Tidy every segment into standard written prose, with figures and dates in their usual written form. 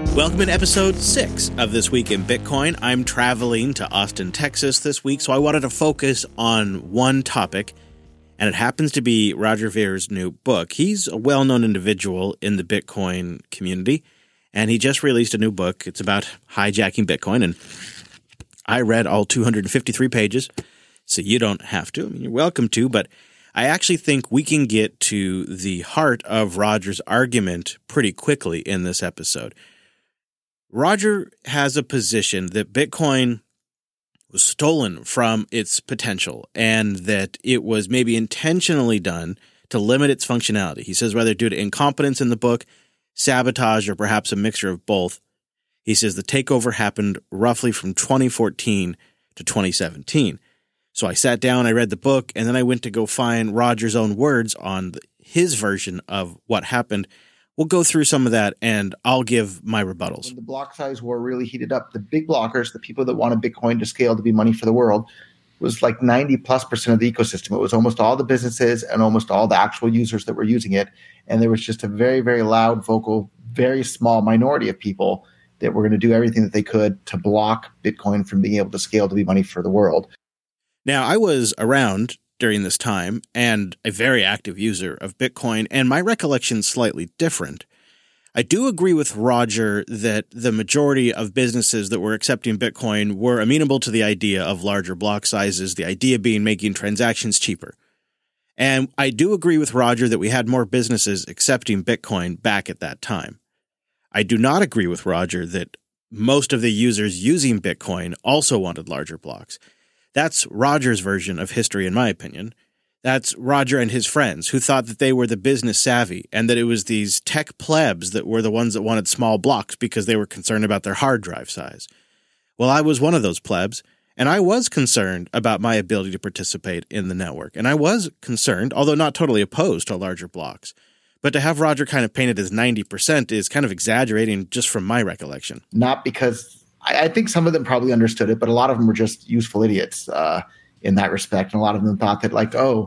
Welcome to episode 6 of This Week in Bitcoin. I'm traveling to Austin, Texas this week, so I wanted to focus on one topic, and it happens to be Roger Ver's new book. He's a well-known individual in the Bitcoin community, and he just released a new book. It's about hijacking Bitcoin, and I read all 253 pages, so you don't have to. I mean, you're welcome to, but I actually think we can get to the heart of Roger's argument pretty quickly in this episode. Roger has a position that Bitcoin was stolen from its potential and that it was maybe intentionally done to limit its functionality. He says whether due to incompetence in the book, sabotage, or perhaps a mixture of both. He says the takeover happened roughly from 2014 to 2017. So I sat down, I read the book, and then I went to go find Roger's own words on his version of what happened. We'll go through some of that, and I'll give my rebuttals. When the block size war really heated up, the big blockers, the people that wanted Bitcoin to scale to be money for the world, was like 90+% of the ecosystem. It was almost all the businesses and almost all the actual users that were using it. And there was just a very, very loud, vocal, very small minority of people that were going to do everything that they could to block Bitcoin from being able to scale to be money for the world. Now, I was around during this time and a very active user of Bitcoin, and my recollection's slightly different. I do agree with Roger that the majority of businesses that were accepting Bitcoin were amenable to the idea of larger block sizes, the idea being making transactions cheaper. And I do agree with Roger that we had more businesses accepting Bitcoin back at that time. I do not agree with Roger that most of the users using Bitcoin also wanted larger blocks. That's Roger's version of history, in my opinion. That's Roger and his friends who thought that they were the business savvy and that it was these tech plebs that were the ones that wanted small blocks because they were concerned about their hard drive size. Well, I was one of those plebs, and I was concerned about my ability to participate in the network. And I was concerned, although not totally opposed to larger blocks. But to have Roger kind of painted as 90% is kind of exaggerating just from my recollection. Not because I think some of them probably understood it, but a lot of them were just useful idiots in that respect. And a lot of them thought that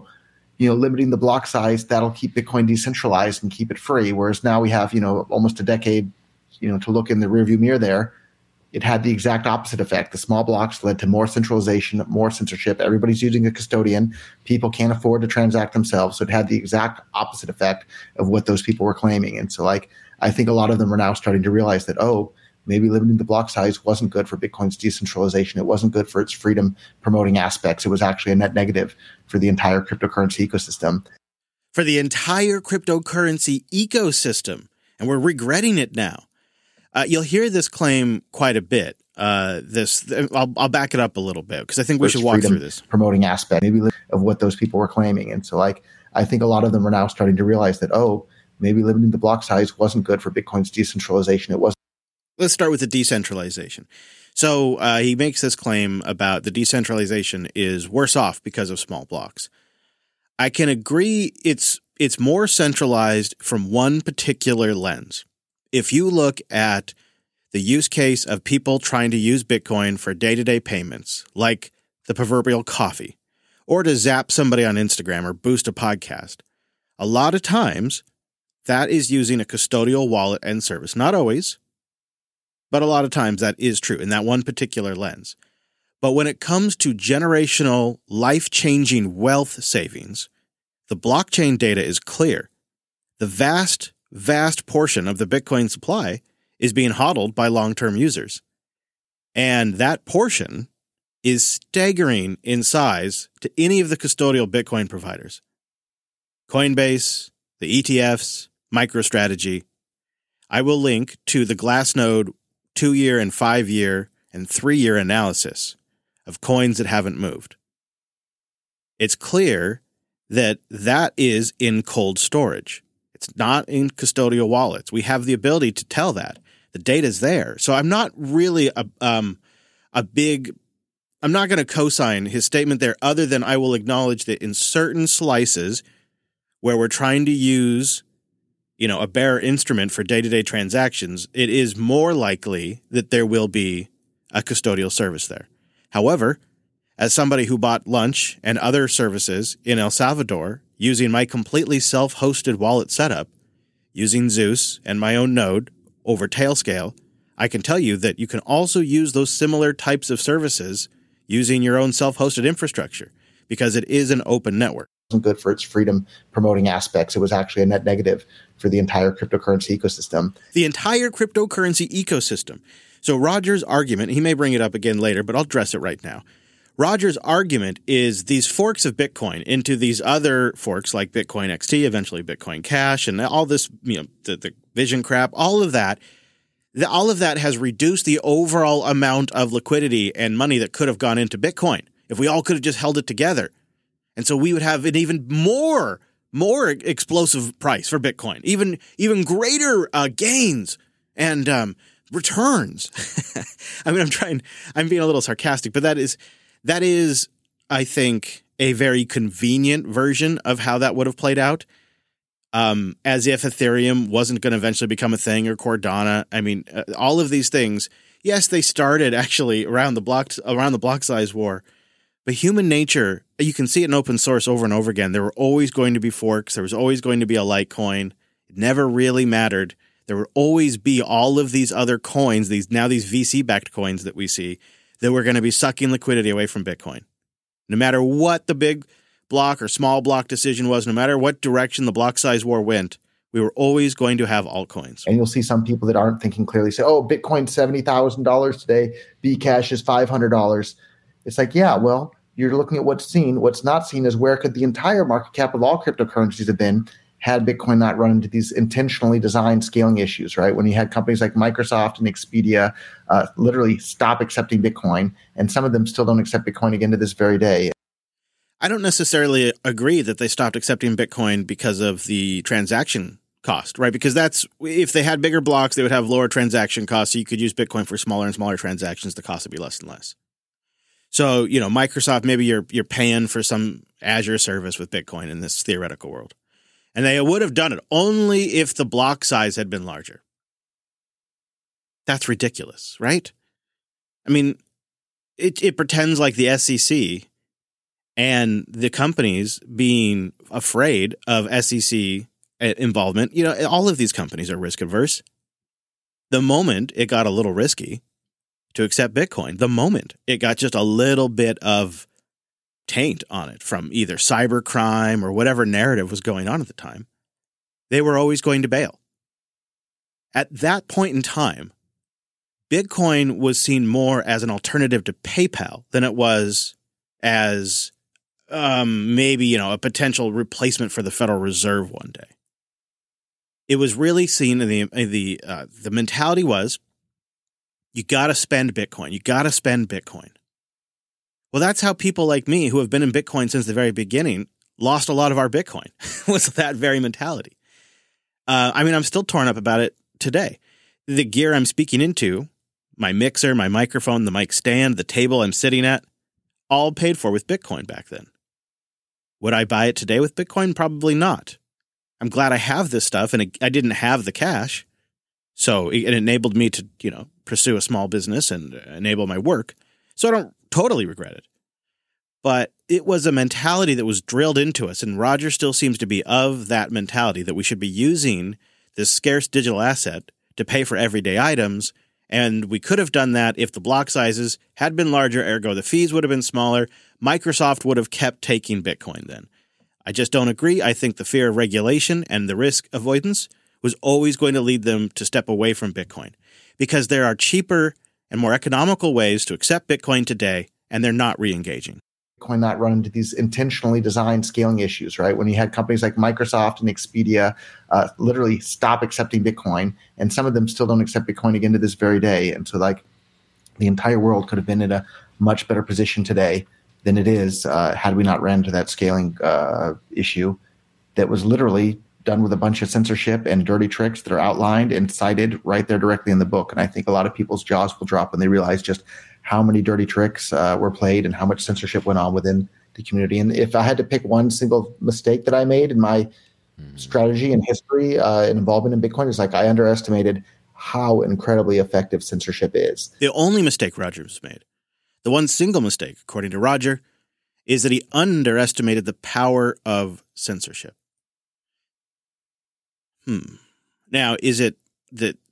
limiting the block size, that'll keep Bitcoin decentralized and keep it free. Whereas now we have, almost a decade, to look in the rearview mirror there. It had the exact opposite effect. The small blocks led to more centralization, more censorship. Everybody's using a custodian. People can't afford to transact themselves. So it had the exact opposite effect of what those people were claiming. And so I think a lot of them are now starting to realize that, maybe limiting the block size wasn't good for Bitcoin's decentralization. It wasn't good for its freedom promoting aspects. It was actually a net negative for the entire cryptocurrency ecosystem. For the entire cryptocurrency ecosystem. And we're regretting it now. You'll hear this claim quite a bit. I'll back it up a little bit because I think we should walk through this. Promoting aspect maybe of what those people were claiming. And so I think a lot of them are now starting to realize that, maybe limiting the block size wasn't good for Bitcoin's decentralization. It wasn't. Let's start with the decentralization. So he makes this claim about the decentralization is worse off because of small blocks. I can agree it's more centralized from one particular lens. If you look at the use case of people trying to use Bitcoin for day-to-day payments, like the proverbial coffee, or to zap somebody on Instagram or boost a podcast, a lot of times that is using a custodial wallet and service. Not always, but a lot of times that is true in that one particular lens. But when it comes to generational, life-changing wealth savings, the blockchain data is clear. The vast, vast portion of the Bitcoin supply is being hodled by long-term users. And that portion is staggering in size to any of the custodial Bitcoin providers. Coinbase, the ETFs, MicroStrategy. I will link to the Glassnode 2-year and 5-year and 3-year analysis of coins that haven't moved. It's clear that is in cold storage. It's not in custodial wallets. We have the ability to tell that. The data's there. So I'm not really I'm not going to co-sign his statement there other than I will acknowledge that in certain slices where we're trying to use a bearer instrument for day-to-day transactions, it is more likely that there will be a custodial service there. However, as somebody who bought lunch and other services in El Salvador using my completely self-hosted wallet setup, using Zeus and my own node over Tailscale, I can tell you that you can also use those similar types of services using your own self-hosted infrastructure because it is an open network. It wasn't good for its freedom promoting aspects. It was actually a net negative for the entire cryptocurrency ecosystem. The entire cryptocurrency ecosystem. So Roger's argument, he may bring it up again later, but I'll address it right now. Roger's argument is these forks of Bitcoin into these other forks like Bitcoin XT, eventually Bitcoin Cash, and all this, the Vision crap, all of that has reduced the overall amount of liquidity and money that could have gone into Bitcoin if we all could have just held it together. And so we would have an even more explosive price for Bitcoin, even greater gains and returns. I mean, I'm being a little sarcastic, but that is, I think, a very convenient version of how that would have played out. As if Ethereum wasn't going to eventually become a thing, or Cardano. I mean, all of these things, yes, they started actually around the block size war, but human nature, you can see it in open source over and over again. There were always going to be forks. There was always going to be a Litecoin. It never really mattered. There would always be all of these other coins, these VC-backed coins that we see, that were going to be sucking liquidity away from Bitcoin. No matter what the big block or small block decision was, no matter what direction the block size war went, we were always going to have altcoins. And you'll see some people that aren't thinking clearly say, oh, Bitcoin's $70,000 today, Bcash is $500. It's like, yeah, well, you're looking at what's seen. What's not seen is where could the entire market cap of all cryptocurrencies have been had Bitcoin not run into these intentionally designed scaling issues, right? When you had companies like Microsoft and Expedia literally stop accepting Bitcoin, and some of them still don't accept Bitcoin again to this very day. I don't necessarily agree that they stopped accepting Bitcoin because of the transaction cost, right? Because if they had bigger blocks, they would have lower transaction costs. So you could use Bitcoin for smaller and smaller transactions. The cost would be less and less. So, Microsoft, maybe you're paying for some Azure service with Bitcoin in this theoretical world. And they would have done it only if the block size had been larger. That's ridiculous, right? I mean, it pretends like the SEC and the companies being afraid of SEC involvement. All of these companies are risk averse. The moment it got a little risky to accept Bitcoin, the moment it got just a little bit of taint on it from either cybercrime or whatever narrative was going on at the time, they were always going to bail. At that point in time, Bitcoin was seen more as an alternative to PayPal than it was as maybe, a potential replacement for the Federal Reserve one day. It was really seen in the mentality was, you got to spend Bitcoin. You got to spend Bitcoin. Well, that's how people like me who have been in Bitcoin since the very beginning lost a lot of our Bitcoin, was that very mentality. I'm still torn up about it today. The gear I'm speaking into, my mixer, my microphone, the mic stand, the table I'm sitting at, all paid for with Bitcoin back then. Would I buy it today with Bitcoin? Probably not. I'm glad I have this stuff, and I didn't have the cash. So it enabled me to, pursue a small business and enable my work. So I don't totally regret it. But it was a mentality that was drilled into us, and Roger still seems to be of that mentality that we should be using this scarce digital asset to pay for everyday items. And we could have done that if the block sizes had been larger, ergo the fees would have been smaller. Microsoft would have kept taking Bitcoin then. I just don't agree. I think the fear of regulation and the risk avoidance was always going to lead them to step away from Bitcoin, because there are cheaper and more economical ways to accept Bitcoin today, and they're not re-engaging. Bitcoin not run into these intentionally designed scaling issues, right? When you had companies like Microsoft and Expedia literally stop accepting Bitcoin, and some of them still don't accept Bitcoin again to this very day. And so the entire world could have been in a much better position today than it is had we not ran into that scaling issue that was literally done with a bunch of censorship and dirty tricks that are outlined and cited right there directly in the book. And I think a lot of people's jaws will drop when they realize just how many dirty tricks were played and how much censorship went on within the community. And if I had to pick one single mistake that I made in my strategy and history and involvement in Bitcoin, is I underestimated how incredibly effective censorship is. The only mistake Roger's made, the one single mistake, according to Roger, is that he underestimated the power of censorship. Now, is it that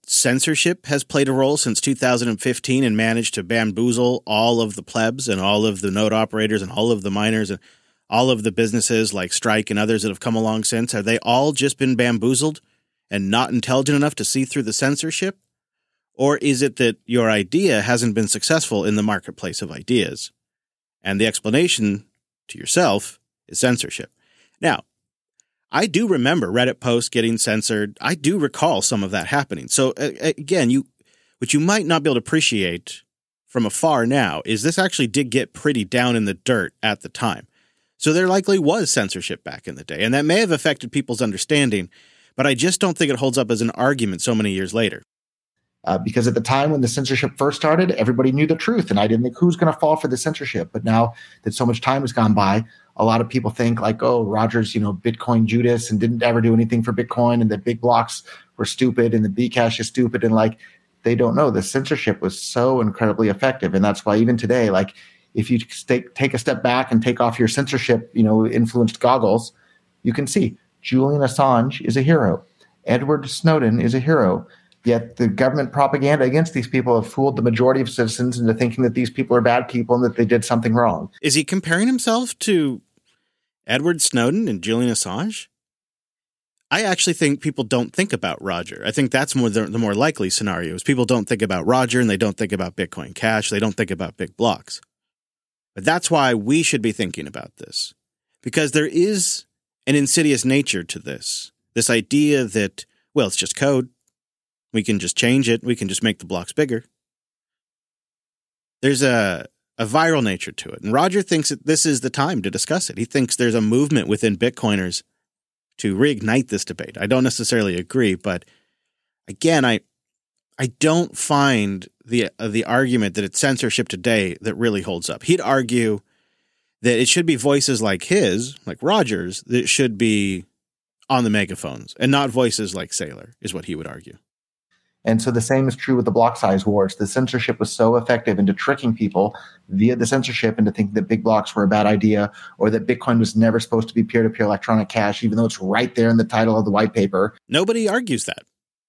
censorship has played a role since 2015 and managed to bamboozle all of the plebs and all of the node operators and all of the miners and all of the businesses like Strike and others that have come along since? Have they all just been bamboozled and not intelligent enough to see through the censorship? Or is it that your idea hasn't been successful in the marketplace of ideas? And the explanation to yourself is censorship. Now, I do remember Reddit posts getting censored. I do recall some of that happening. So again, what you might not be able to appreciate from afar now is this actually did get pretty down in the dirt at the time. So there likely was censorship back in the day, and that may have affected people's understanding, but I just don't think it holds up as an argument so many years later. Because at the time when the censorship first started, everybody knew the truth, and I didn't think who's going to fall for the censorship. But now that so much time has gone by, a lot of people think like, oh, Roger's, Bitcoin Judas and didn't ever do anything for Bitcoin, and the big blocks were stupid, and the Bcash is stupid, and like they don't know the censorship was so incredibly effective, and that's why even today, like if you take a step back and take off your censorship, influenced goggles, you can see Julian Assange is a hero, Edward Snowden is a hero. Yet the government propaganda against these people have fooled the majority of citizens into thinking that these people are bad people and that they did something wrong. Is he comparing himself to Edward Snowden and Julian Assange? I actually think people don't think about Roger. I think that's the more likely scenario is people don't think about Roger and they don't think about Bitcoin Cash. They don't think about big blocks. But that's why we should be thinking about this, because there is an insidious nature to this idea that, well, it's just code. We can just change it. We can just make the blocks bigger. There's a viral nature to it. And Roger thinks that this is the time to discuss it. He thinks there's a movement within Bitcoiners to reignite this debate. I don't necessarily agree, but again, I don't find the argument that it's censorship today that really holds up. He'd argue that it should be voices like his, like Roger's, that should be on the megaphones and not voices like Saylor, is what he would argue. And so the same is true with the block size wars. The censorship was so effective into tricking people via the censorship into thinking that big blocks were a bad idea, or that Bitcoin was never supposed to be peer-to-peer electronic cash, even though it's right there in the title of the white paper. Nobody argues that.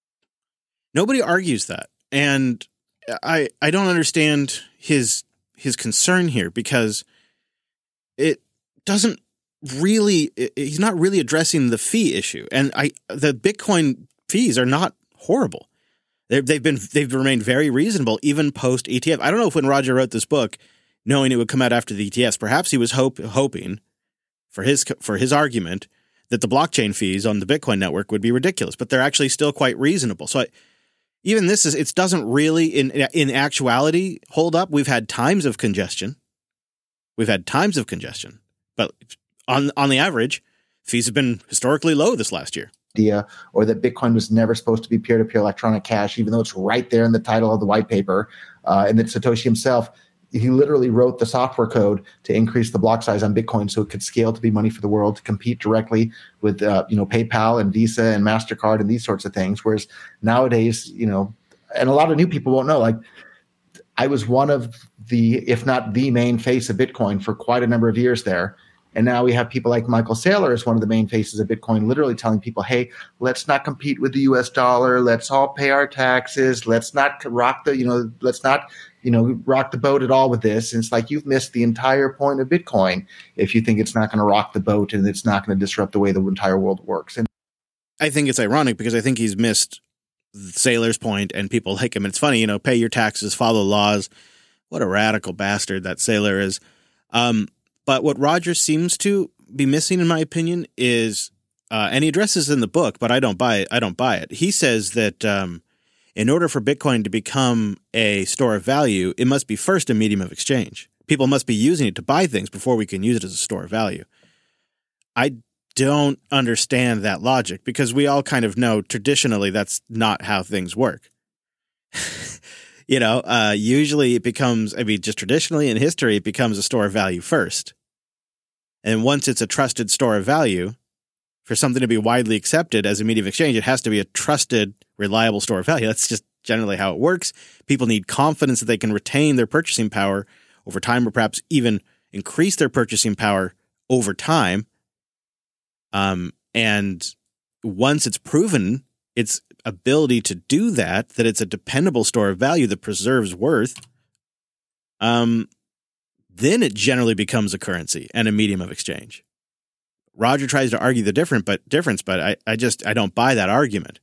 And I don't understand his concern here, because it doesn't really, he's not really addressing the fee issue. And the Bitcoin fees are not horrible. They've remained very reasonable even post ETF. I don't know if when Roger wrote this book, knowing it would come out after the ETFs, perhaps he was hoping for his argument that the blockchain fees on the Bitcoin network would be ridiculous, but they're actually still quite reasonable. So even it doesn't really in actuality hold up. We've had times of congestion, but on the average, fees have been historically low this last year. Or that Bitcoin was never supposed to be peer-to-peer electronic cash, even though it's right there in the title of the white paper. And that Satoshi himself, he literally wrote the software code to increase the block size on Bitcoin so it could scale to be money for the world, to compete directly with PayPal and Visa and MasterCard and these sorts of things. Whereas nowadays, and a lot of new people won't know, like I was one of the, if not the main face of Bitcoin for quite a number of years there. And now we have people like Michael Saylor as one of the main faces of Bitcoin, literally telling people, hey, let's not compete with the US dollar. Let's all pay our taxes. Let's not rock the, rock the boat at all with this. And it's like, you've missed the entire point of Bitcoin if you think it's not going to rock the boat and it's not going to disrupt the way the entire world works. And I think it's ironic because I think he's missed Saylor's point and people like him. And it's funny, pay your taxes, follow laws. What a radical bastard that Saylor is. But what Roger seems to be missing, in my opinion, is, and he addresses in the book, but I don't buy it. He says that in order for Bitcoin to become a store of value, it must be first a medium of exchange. People must be using it to buy things before we can use it as a store of value. I don't understand that logic because we all kind of know traditionally that's not how things work. Usually it becomes, just traditionally in history, it becomes a store of value first. And once it's a trusted store of value, for something to be widely accepted as a medium of exchange, it has to be a trusted, reliable store of value. That's just generally how it works. People need confidence that they can retain their purchasing power over time, or perhaps even increase their purchasing power over time. And once it's proven its ability to do that it's a dependable store of value that preserves worth, then it generally becomes a currency and a medium of exchange. Roger tries to argue the difference, but I don't buy that argument.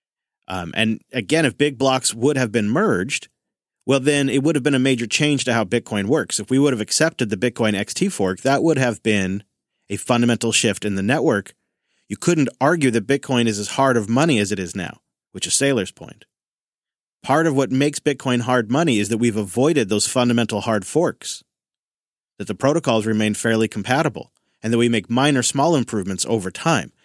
And again, if big blocks would have been merged, well, then it would have been a major change to how Bitcoin works. If we would have accepted the Bitcoin XT fork, that would have been a fundamental shift in the network. You couldn't argue that Bitcoin is as hard of money as it is now, which is Saylor's point. Part of what makes Bitcoin hard money is that we've avoided those fundamental hard forks, that the protocols remain fairly compatible, and that we make minor small improvements over time.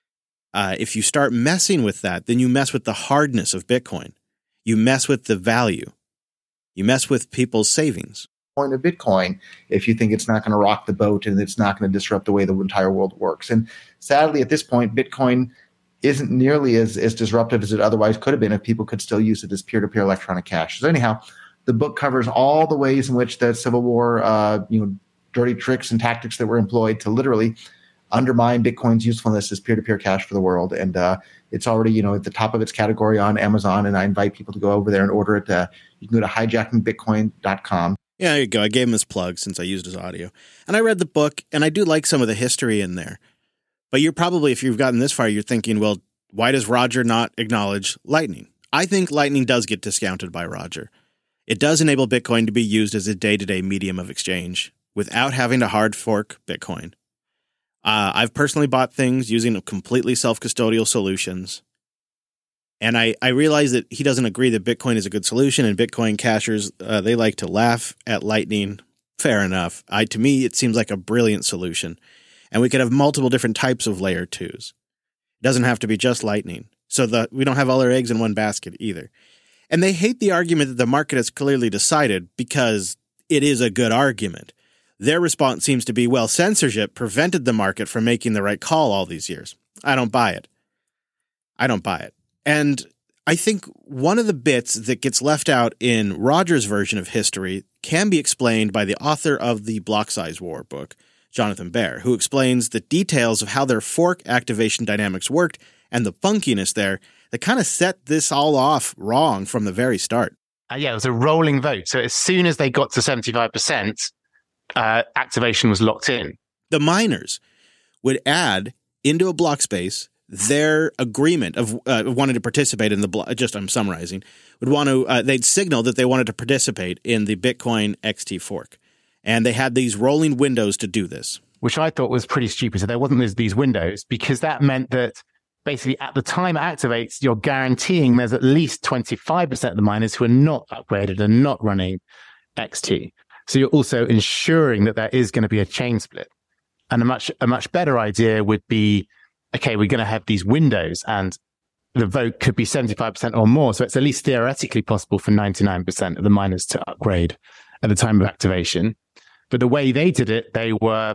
If you start messing with that, then you mess with the hardness of Bitcoin. You mess with the value. You mess with people's savings. Point of Bitcoin, if you think it's not going to rock the boat and it's not going to disrupt the way the entire world works. And sadly, at this point, Bitcoin isn't nearly as disruptive as it otherwise could have been if people could still use it as peer-to-peer electronic cash. So anyhow, the book covers all the ways in which the Civil War, dirty tricks and tactics that were employed to literally undermine Bitcoin's usefulness as peer-to-peer cash for the world. And it's already, at the top of its category on Amazon. And I invite people to go over there and order it. You can go to hijackingbitcoin.com. Yeah, there you go. I gave him his plug since I used his audio. And I read the book, and I do like some of the history in there. But you're probably, if you've gotten this far, you're thinking, well, why does Roger not acknowledge Lightning? I think Lightning does get discounted by Roger. It does enable Bitcoin to be used as a day-to-day medium of exchange without having to hard fork Bitcoin. I've personally bought things using completely self-custodial solutions. And I realize that he doesn't agree that Bitcoin is a good solution, and Bitcoin cashers, they like to laugh at Lightning. Fair enough. To me, it seems like a brilliant solution. And we could have multiple different types of layer 2s. It doesn't have to be just Lightning. So we don't have all our eggs in one basket either. And they hate the argument that the market has clearly decided because it is a good argument. Their response seems to be, well, censorship prevented the market from making the right call all these years. I don't buy it. And I think one of the bits that gets left out in Roger's version of history can be explained by the author of the Block Size War book, Jonathan Baer, who explains the details of how their fork activation dynamics worked and the funkiness there that kind of set this all off wrong from the very start. It was a rolling vote. So as soon as they got to 75%, activation was locked in. The miners would add into a block space their agreement of wanting to participate in the block. Just I'm summarizing. They'd signal that they wanted to participate in the Bitcoin XT fork, and they had these rolling windows to do this, which I thought was pretty stupid. So there wasn't these windows because that meant that basically at the time it activates, you're guaranteeing there's at least 25% of the miners who are not upgraded and not running XT. So you're also ensuring that there is going to be a chain split. And a much better idea would be, okay, we're going to have these windows and the vote could be 75% or more. So it's at least theoretically possible for 99% of the miners to upgrade at the time of activation. But the way they did it, they were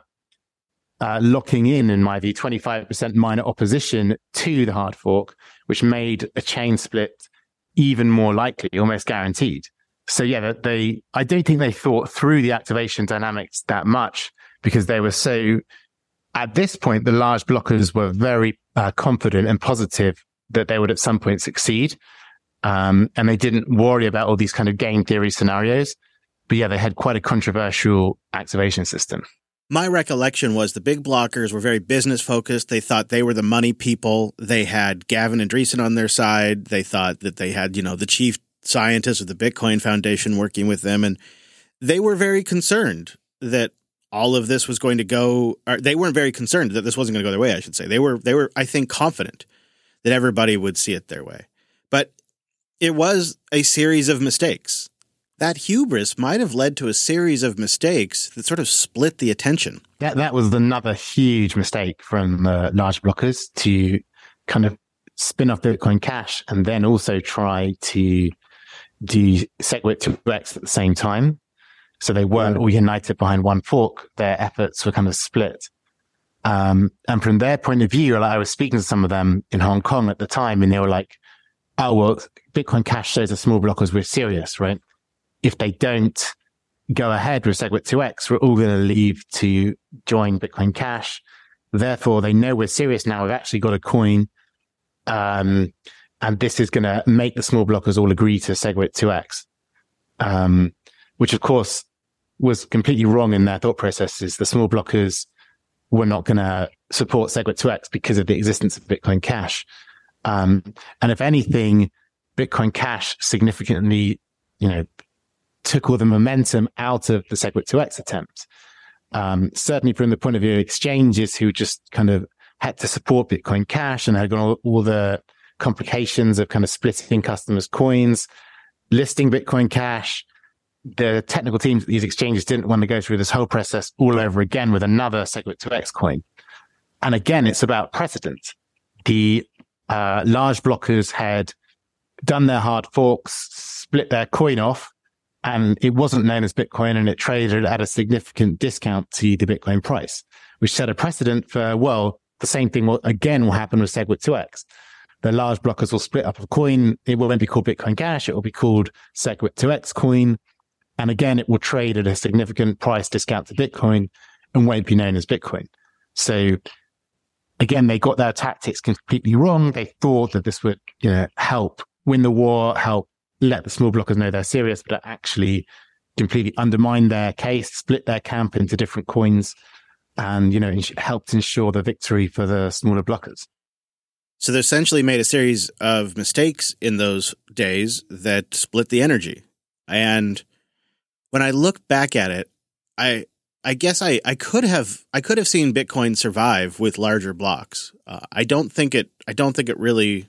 locking in my view, 25% miner opposition to the hard fork, which made a chain split even more likely, almost guaranteed. So yeah, I don't think they thought through the activation dynamics that much because they were so, at this point, the large blockers were very confident and positive that they would at some point succeed. And they didn't worry about all these kind of game theory scenarios. But yeah, they had quite a controversial activation system. My recollection was the big blockers were very business focused. They thought they were the money people. They had Gavin Andresen on their side. They thought that they had, the chief scientists of the Bitcoin Foundation working with them. And they were very concerned that all of this was going to go, or they weren't very concerned that this wasn't going to go their way, I should say. They were, I think, confident that everybody would see it their way. But it was a series of mistakes. That hubris might have led to a series of mistakes that sort of split the attention. That was another huge mistake from the large blockers to kind of spin off Bitcoin Cash and then also try to do SegWit 2x at the same time. So they weren't all united behind one fork. Their efforts were kind of split. And from their point of view, I was speaking to some of them in Hong Kong at the time, and they were like, oh, well, Bitcoin Cash shows the small blockers we're serious, right? If they don't go ahead with SegWit 2x, we're all going to leave to join Bitcoin Cash. Therefore, they know we're serious now. We've actually got a coin. And And this is going to make the small blockers all agree to SegWit 2x, which of course was completely wrong in their thought processes. The small blockers were not going to support SegWit 2x because of the existence of Bitcoin Cash. And if anything, Bitcoin Cash significantly, took all the momentum out of the SegWit 2x attempt. Certainly from the point of view of exchanges who just kind of had to support Bitcoin Cash and had gone all the complications of kind of splitting customers' coins, listing Bitcoin Cash. The technical teams at these exchanges didn't want to go through this whole process all over again with another SegWit 2x coin. And again, it's about precedent. The large blockers had done their hard forks, split their coin off, and it wasn't known as Bitcoin, and it traded at a significant discount to the Bitcoin price, which set a precedent for, well, the same thing will happen with SegWit 2x. The large blockers will split up a coin. It won't be called Bitcoin Cash. It will be called SegWit 2x coin. And again, it will trade at a significant price discount to Bitcoin and won't be known as Bitcoin. So again, they got their tactics completely wrong. They thought that this would, help win the war, help let the small blockers know they're serious, but it actually completely undermined their case, split their camp into different coins, and, helped ensure the victory for the smaller blockers. So they essentially made a series of mistakes in those days that split the energy. And when I look back at it, I guess I could have seen Bitcoin survive with larger blocks. I don't think it really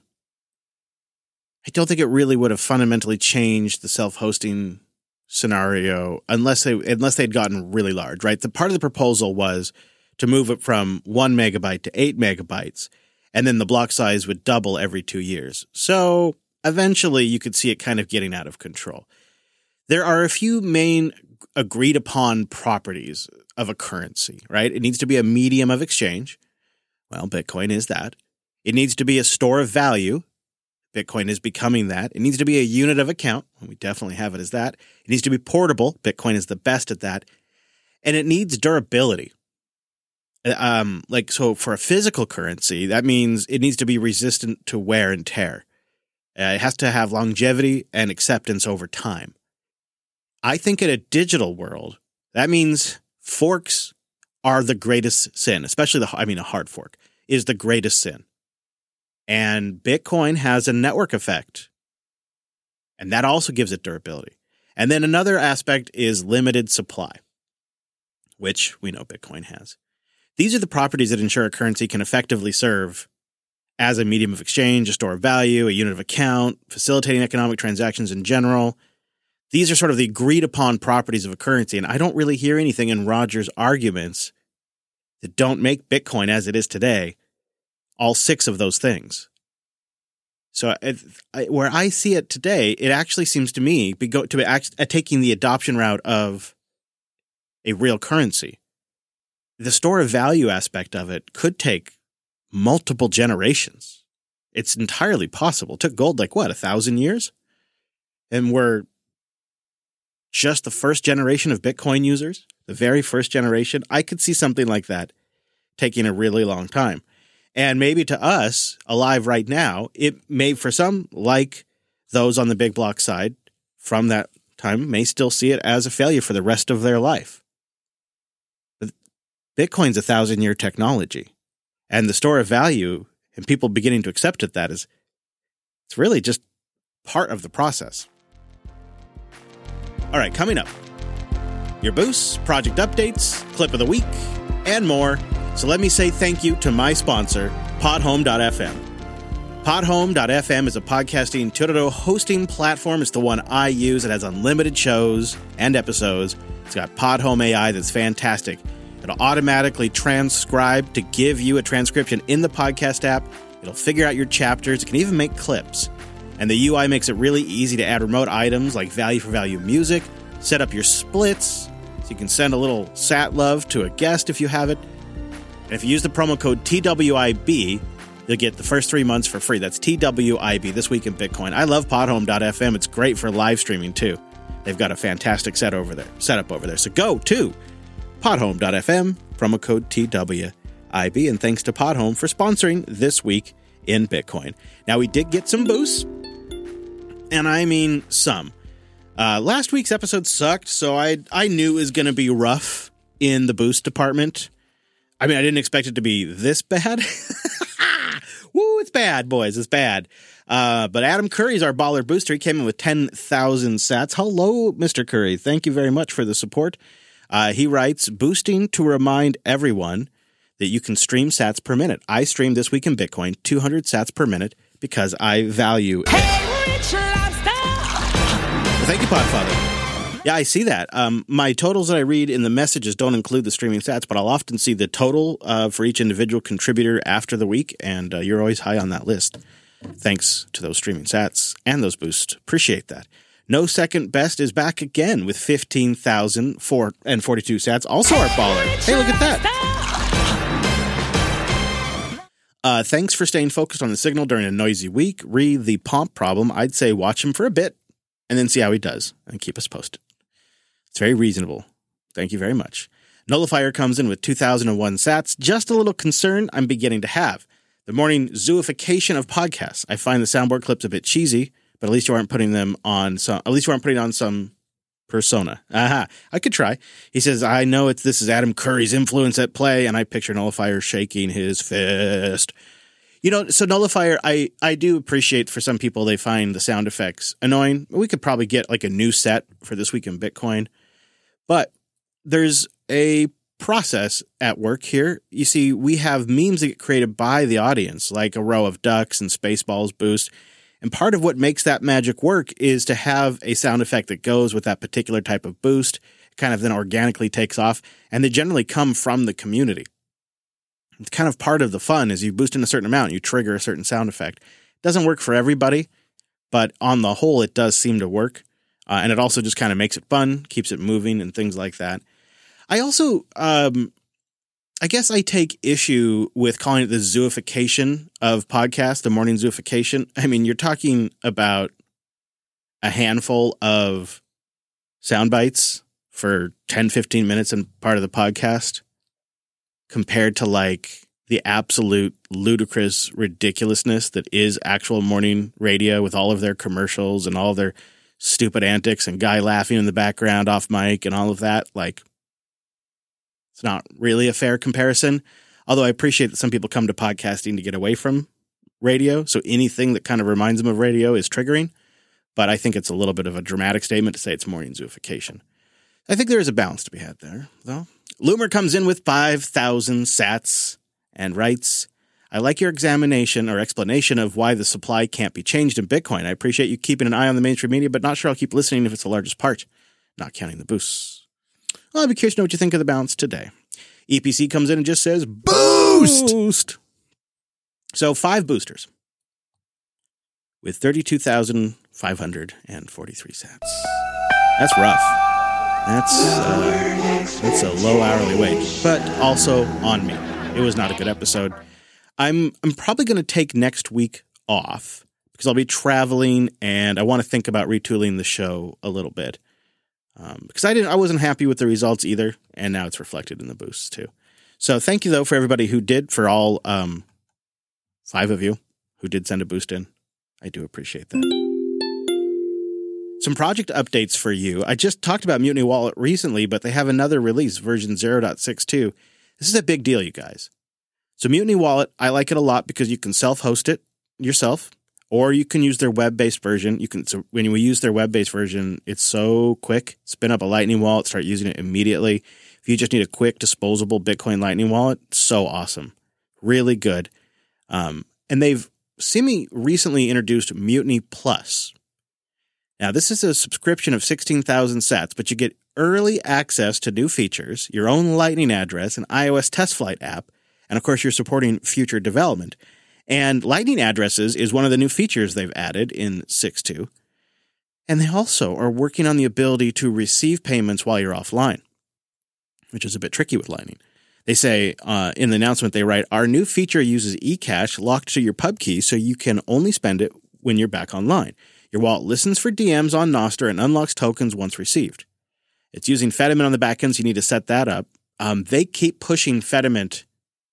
would have fundamentally changed the self-hosting scenario unless they'd gotten really large, right? The part of the proposal was to move it from 1 megabyte to 8 megabytes, and then the block size would double every 2 years. So eventually you could see it kind of getting out of control. There are a few main agreed upon properties of a currency, right? It needs to be a medium of exchange. Well, Bitcoin is that. It needs to be a store of value. Bitcoin is becoming that. It needs to be a unit of account. We definitely have it as that. It needs to be portable. Bitcoin is the best at that. And it needs durability. So for a physical currency, that means it needs to be resistant to wear and tear. It has to have longevity and acceptance over time. I think in a digital world, that means forks are the greatest sin, especially a hard fork is the greatest sin. And Bitcoin has a network effect. And that also gives it durability. And then another aspect is limited supply, which we know Bitcoin has. These are the properties that ensure a currency can effectively serve as a medium of exchange, a store of value, a unit of account, facilitating economic transactions in general. These are sort of the agreed upon properties of a currency, and I don't really hear anything in Roger's arguments that don't make Bitcoin as it is today all 6 of those things. So where I see it today, it actually seems to me taking the adoption route of a real currency. The store of value aspect of it could take multiple generations. It's entirely possible. It took gold 1,000 years? And we're just the first generation of Bitcoin users, the very first generation. I could see something like that taking a really long time. And maybe to us, alive right now, it may, for some, like those on the big block side from that time, may still see it as a failure for the rest of their life. But Bitcoin's 1,000-year technology. And the store of value and people beginning to accept it's really just part of the process. All right, coming up, your boosts, project updates, clip of the week, and more. So let me say thank you to my sponsor, Podhome.fm. Podhome.fm is a podcasting tutorial hosting platform. It's the one I use. It has unlimited shows and episodes. It's got Podhome AI that's fantastic. It'll automatically transcribe to give you a transcription in the podcast app. It'll figure out your chapters. It can even make clips. And the UI makes it really easy to add remote items like value-for-value music, set up your splits, so you can send a little sat love to a guest if you have it. And if you use the promo code TWIB, you'll get the first 3 months for free. That's TWIB, This Week in Bitcoin. I love Podhome.fm. It's great for live streaming, too. They've got a fantastic setup over there. So go to Podhome.fm, promo code TWIB. And thanks to Podhome for sponsoring This Week in Bitcoin. Now, we did get some boosts, and I mean some. Last week's episode sucked, so I knew it was going to be rough in the boost department. I mean, I didn't expect it to be this bad. Woo, it's bad, boys. It's bad. But Adam Curry's our baller booster. He came in with 10,000 sats. Hello, Mr. Curry. Thank you very much for the support. He writes, boosting to remind everyone that you can stream sats per minute. I streamed this week in Bitcoin, 200 sats per minute, because I value it. Thank you, Podfather. Yeah, I see that. My totals that I read in the messages don't include the streaming stats, but I'll often see the total for each individual contributor after the week, and you're always high on that list. Thanks to those streaming sats and those boosts. Appreciate that. No Second Best is back again with 15,042 sats. Also our baller. Hey, look at that. Thanks for staying focused on the signal during a noisy week. Re the Pomp problem. I'd say watch him for a bit and then see how he does and keep us posted. It's very reasonable. Thank you very much. Nullifier comes in with 2,001 sats. Just a little concern I'm beginning to have. The morning zooification of podcasts. I find the soundboard clips a bit cheesy, but at least you aren't putting them on some. At least you aren't putting on some persona. Aha! I could try. He says, "I know this is Adam Curry's influence at play," and I picture Nullifier shaking his fist. You know, so Nullifier, I do appreciate for some people they find the sound effects annoying. We could probably get like a new set for This Week in Bitcoin, but there's a process at work here. You see, we have memes that get created by the audience, like a row of ducks and Spaceballs boost. And part of what makes that magic work is to have a sound effect that goes with that particular type of boost. It kind of then organically takes off, and they generally come from the community. It's kind of part of the fun is you boost in a certain amount, you trigger a certain sound effect. It doesn't work for everybody, but on the whole, it does seem to work. And it also just kind of makes it fun, keeps it moving and things like that. I also, I guess I take issue with calling it the zooification of podcasts, the morning zooification. I mean, you're talking about a handful of sound bites for 10, 15 minutes in part of the podcast compared to like the absolute ludicrous ridiculousness that is actual morning radio with all of their commercials and all of their stupid antics and guy laughing in the background off mic and all of that. Like, it's not really a fair comparison, although I appreciate that some people come to podcasting to get away from radio, so anything that kind of reminds them of radio is triggering, but I think it's a little bit of a dramatic statement to say it's morning zooification. I think there is a balance to be had there, though. Loomer comes in with 5,000 sats and writes, I like your examination or explanation of why the supply can't be changed in Bitcoin. I appreciate you keeping an eye on the mainstream media, but not sure I'll keep listening if it's the largest part, not counting the boosts. Well, I'd be curious to know what you think of the balance today. EPC comes in and just says, boost! So 5 boosters with 32,543 sats. That's rough. That's a low hourly wage, but also on me. It was not a good episode. I'm probably going to take next week off because I'll be traveling and I want to think about retooling the show a little bit. Because I wasn't happy with the results either, and now it's reflected in the boosts too. So thank you though for everybody who did, for all 5 of you who did send a boost in. I do appreciate that. Some project updates for you. I just talked about Mutiny Wallet recently, but they have another release, version 0.62. This is a big deal, you guys. So Mutiny Wallet, I like it a lot because you can self-host it yourself. Or you can use their web-based version. So when we use their web-based version, it's so quick. Spin up a Lightning wallet, start using it immediately. If you just need a quick, disposable Bitcoin Lightning wallet, so awesome. Really good. And they've recently introduced Mutiny Plus. Now, this is a subscription of 16,000 sats, but you get early access to new features, your own Lightning address, an iOS test flight app, and of course, you're supporting future development. And Lightning addresses is one of the new features they've added in 6.2. And they also are working on the ability to receive payments while you're offline, which is a bit tricky with Lightning. They say in the announcement, they write, our new feature uses eCash locked to your pub key so you can only spend it when you're back online. Your wallet listens for DMs on Nostr and unlocks tokens once received. It's using Fedimint on the backend, so you need to set that up. They keep pushing Fedimint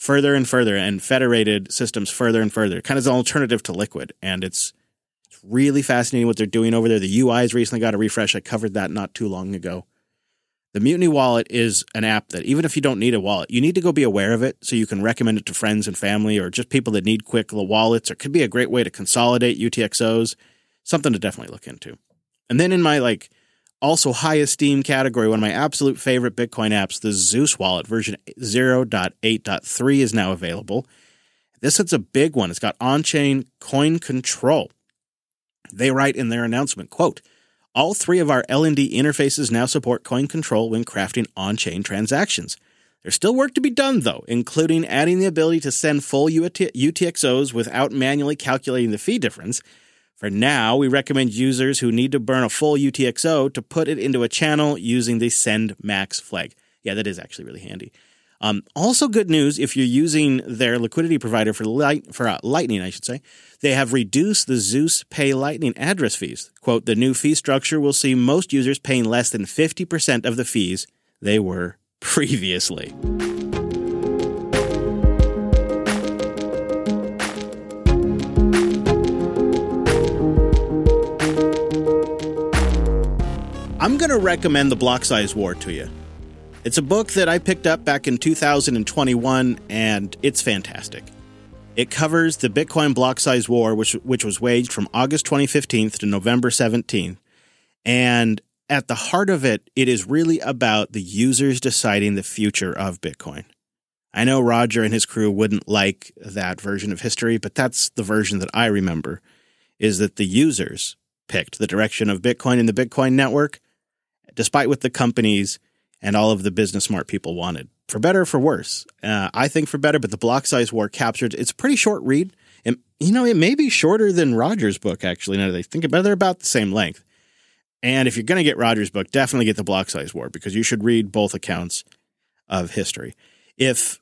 further and further, and federated systems further and further, kind of as an alternative to Liquid. And it's really fascinating what they're doing over there. The UI's recently got a refresh. I covered that not too long ago. The Mutiny Wallet is an app that even if you don't need a wallet, you need to go be aware of it so you can recommend it to friends and family or just people that need quick little wallets, or it could be a great way to consolidate UTXOs. Something to definitely look into. And then in my also high esteem category, one of my absolute favorite Bitcoin apps, the Zeus wallet version 0.8.3 is now available. This is a big one. It's got on-chain coin control. They write in their announcement, quote, all 3 of our LND interfaces now support coin control when crafting on-chain transactions. There's still work to be done, though, including adding the ability to send full UTXOs without manually calculating the fee difference. For now, we recommend users who need to burn a full UTXO to put it into a channel using the send max flag. Yeah, that is actually really handy. Also good news, if you're using their liquidity provider for Lightning, I should say, they have reduced the Zeus Pay Lightning address fees. Quote, the new fee structure will see most users paying less than 50% of the fees they were previously. I'm going to recommend The Block Size War to you. It's a book that I picked up back in 2021, and it's fantastic. It covers the Bitcoin block size war, which was waged from August 2015 to November 17th. And at the heart of it, it is really about the users deciding the future of Bitcoin. I know Roger and his crew wouldn't like that version of history, but that's the version that I remember, is that the users picked the direction of Bitcoin and the Bitcoin network, despite what the companies and all of the business smart people wanted. For better or for worse. I think for better, but the block size war captured, it's a pretty short read. And, it may be shorter than Roger's book, actually, now that I think about it. They're about the same length. And if you're going to get Roger's book, definitely get the block size war, because you should read both accounts of history. If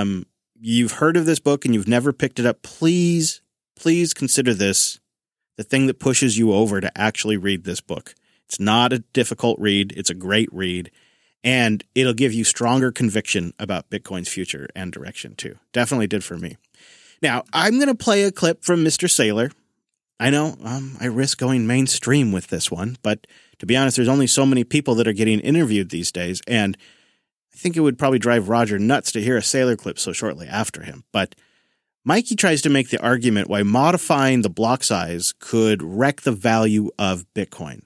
you've heard of this book and you've never picked it up, please consider this the thing that pushes you over to actually read this book. It's not a difficult read. It's a great read. And it'll give you stronger conviction about Bitcoin's future and direction, too. Definitely did for me. Now, I'm going to play a clip from Mr. Saylor. I know I risk going mainstream with this one, but to be honest, there's only so many people that are getting interviewed these days, and I think it would probably drive Roger nuts to hear a Saylor clip so shortly after him. But Mikey tries to make the argument why modifying the block size could wreck the value of Bitcoin.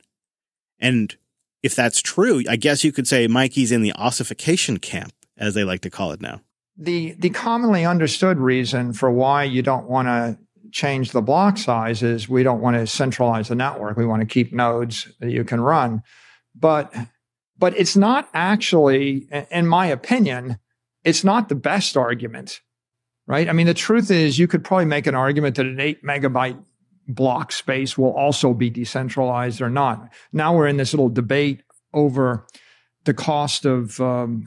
And if that's true, I guess you could say Mikey's in the ossification camp, as they like to call it now. The commonly understood reason for why you don't want to change the block size is we don't want to centralize the network. We want to keep nodes that you can run. But it's not actually, in my opinion, it's not the best argument, right? I mean, the truth is you could probably make an argument that an 8 megabyte block space will also be decentralized or not. Now we're in this little debate over the cost of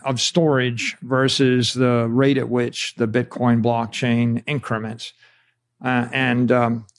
storage versus the rate at which the Bitcoin blockchain increments. And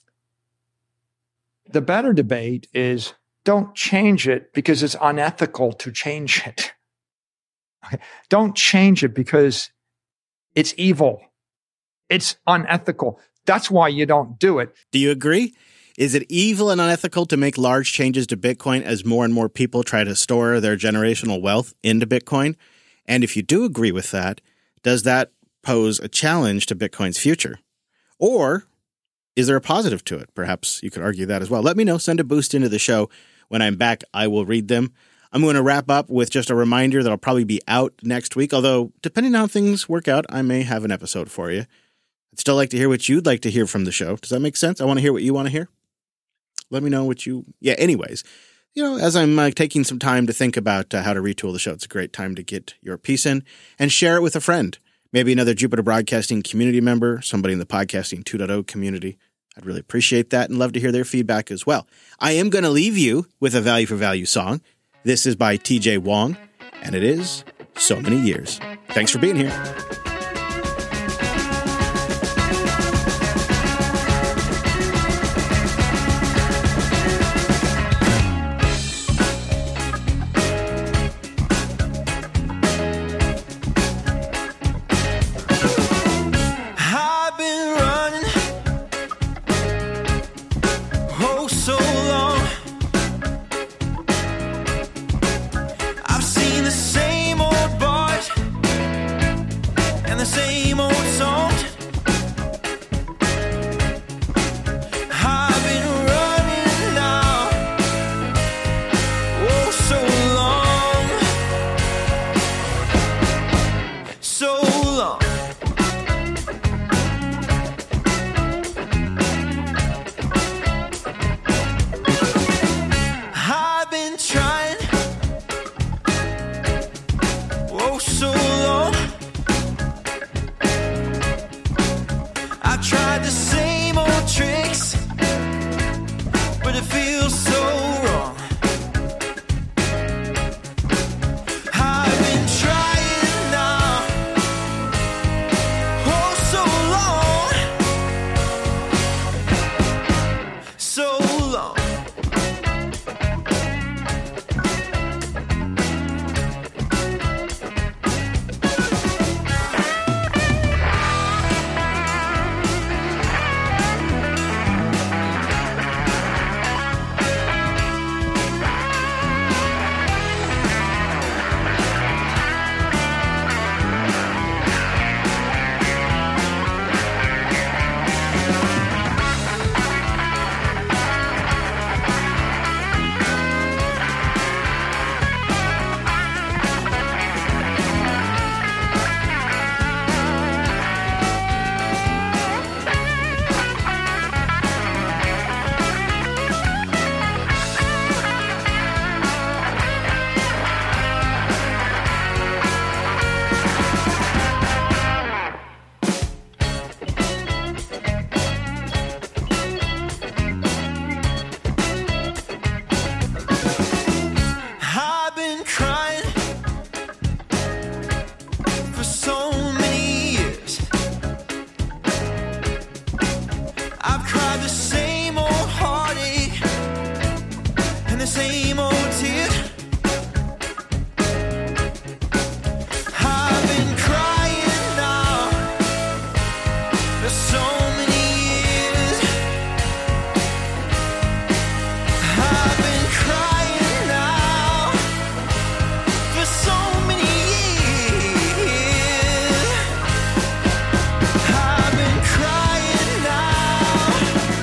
the better debate is don't change it because it's unethical to change it. Don't change it because it's evil. It's unethical. That's why you don't do it. Do you agree? Is it evil and unethical to make large changes to Bitcoin as more and more people try to store their generational wealth into Bitcoin? And if you do agree with that, does that pose a challenge to Bitcoin's future? Or is there a positive to it? Perhaps you could argue that as well. Let me know. Send a boost into the show. When I'm back, I will read them. I'm going to wrap up with just a reminder that I'll probably be out next week, although depending on how things work out, I may have an episode for you. I'd still like to hear what you'd like to hear from the show. Does that make sense? I want to hear what you want to hear. Let me know what you... Yeah, anyways, as I'm taking some time to think about how to retool the show, it's a great time to get your piece in and share it with a friend. Maybe another Jupiter Broadcasting community member, somebody in the Podcasting 2.0 community. I'd really appreciate that and love to hear their feedback as well. I am going to leave you with a Value for Value song. This is by TJ Wong, and it is So Many Years. Thanks for being here. it feels so wrong. I've been trying now, oh so long. I've been crying for so many years. I've cried the same old heartache and the same old tears. I've been crying now for so many years. I've been crying now for so many years. I've been crying now